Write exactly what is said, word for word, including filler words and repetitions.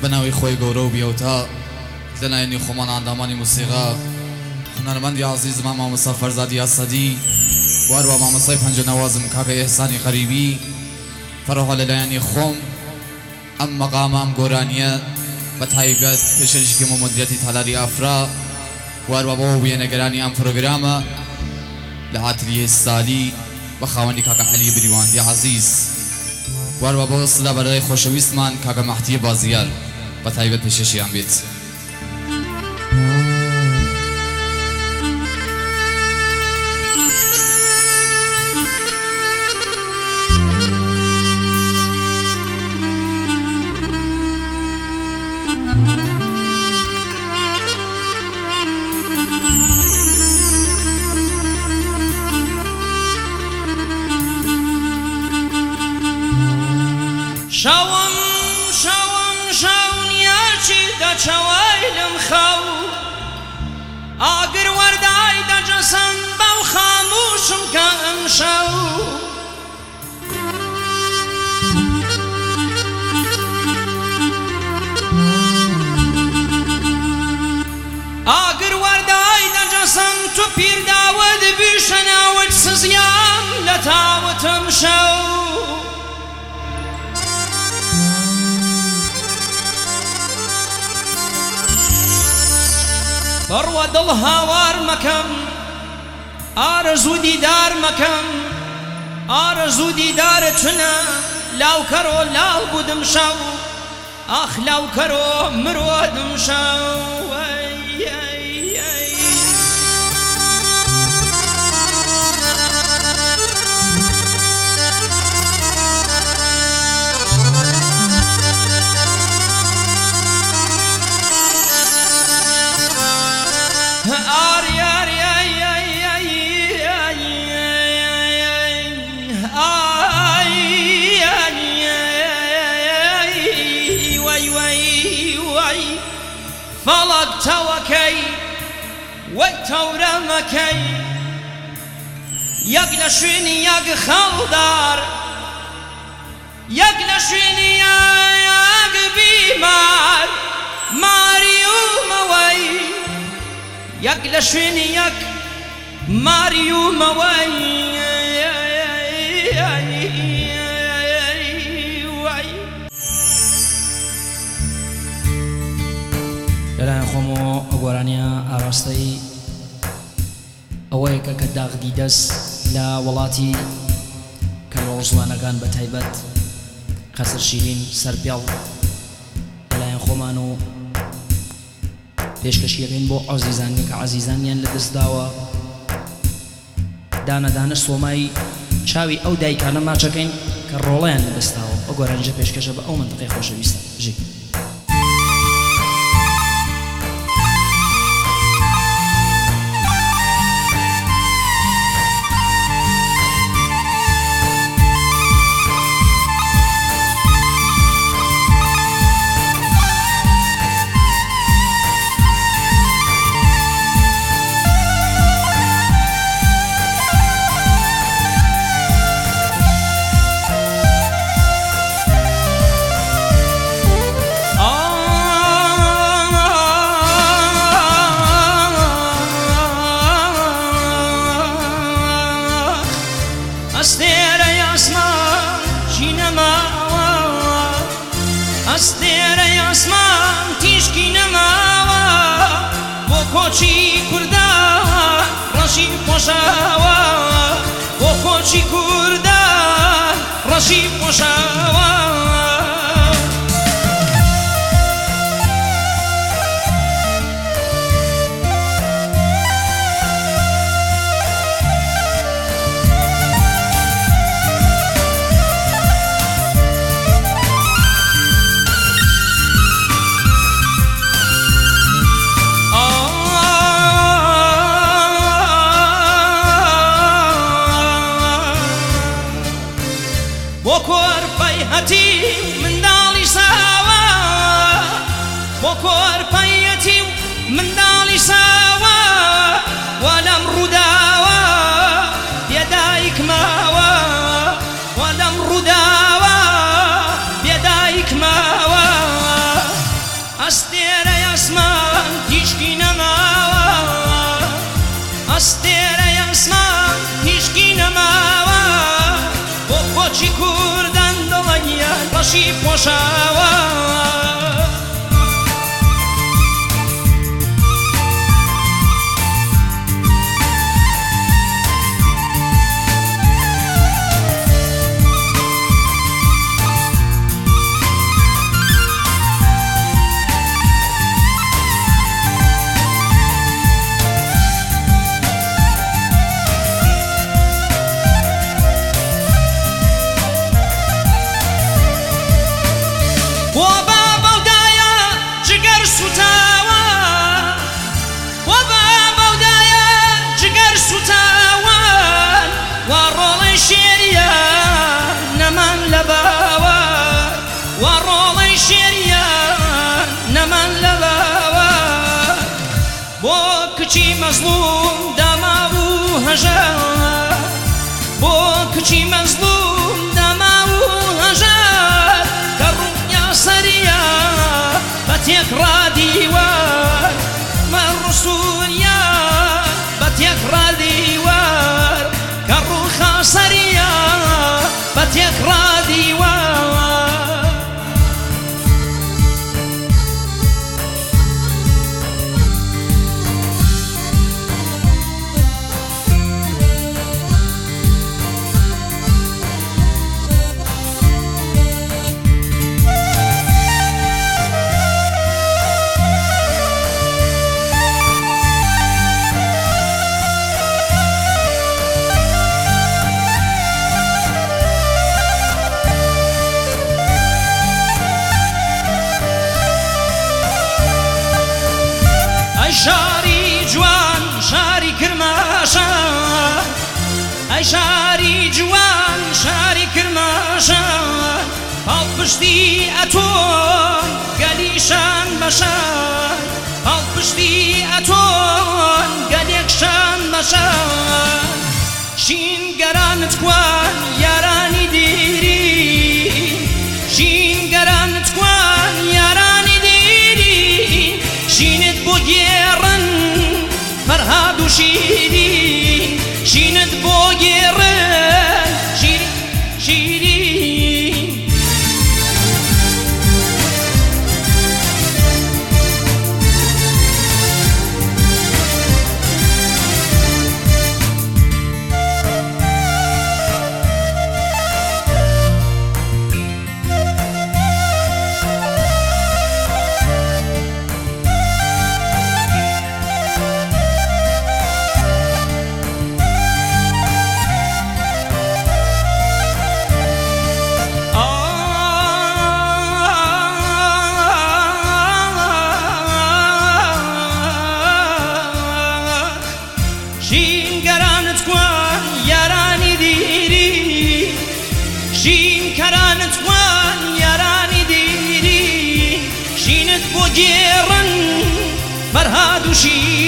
بناوی خوی گورو بیوتا لناینی خمان اندامانی موسیقا هنرمندی عزیز ماما مسافر زادی اسدی وار و ماما صیف هنج نوازم کاک احسانی قریبی فروح لناینی خم ام مقام ام گورانیه بتایبت پیشش که مدیریتی تلاری افرا وار و بابو نگرانی ام پروگرام لعطریه سالی بخوانی کاک علی بریواندی عزیز وار و بابو صدا برای خوشویستمان کاک مهدی بازیال بتایبت پیششی ام بیت شوم شوم شونياتي دا شوايلم خاو آقر ورداي دا جسن باو خاموشم كأم شو آقر ورداي دا جسن تو بير داود بيشنا وجسزيام لتاوتم شو بروى دل هاوار مكم آرزو ديدار مكم آرزو ديدار تنا لاو كرو لاو بودم شو اخ لاو كرو مرودم شو فلق توكي والتورا مكي يقلشيني يق خلدار يقلشيني يق بيمار ماريو موي يقلشيني يق ماريو موي لەلایەن خۆمەوە ئەگۆرانیە ئاراستەی ئەوەیەکە کە داغدی دەست لە وڵاتی کە ڕۆژوانەکان بە تایبەت قەسر شیرین سەرپێڵ لەلایەن خۆمان و پێشکەشیەکەین بۆ عەزیزان کە عەزیزانیان لە دەستداوە دانەدانە سۆمای چاوی ئەو دایکانە ماچەکەین کە ڕۆڵەیان لە دەستداوە ئەگۆرانیجە پێشکەشە بە ئەو منتقەی خۆشەویستە ژی ئەستێرەی ئاسمان تیشکی نەماوە بۆ کۆچی کوردان ڕەشی پۆشاوە بۆ کۆچی کوردان ڕەشی پۆشاوە بۆکۆر پەیهەتی منداڵی ساوە بۆکۆر پەیهەتی منداڵی ساوە وە لەم ڕووداوە بێدایک ماوە وە لەم ڕووداوە بێدایک ماوە ڕۆژاوە کچی مەزلوم داماو هەژار بۆ کچی مەزلوم داماو هەژار کە ڕوونیا سەریە بە تێکڕا دیوار مە ڕسوولیا بە تێکڕا دیوار کە ڕووخا سەریە بە تێکڕا دیوار شاری جوان شاری کرماشان ئەی شاری جوان شاری کرماشان هەڵپشتی ئەتۆن گەلیشان بەشان هەڵپشتی ئەتۆن گەلێکشان بەشان شین گەرانت کوان یارانی دیری شین گەرانت کوان یارانی دیری شینت بۆ گێڕن فەرهاد و شیرین شینت بۆ گێڕن شیرین شیرین شین گەرانت کوان یارانی دیری شین کەرانت کوان یارانی دیری شینت بۆ گێڕن فەرهاد و شیر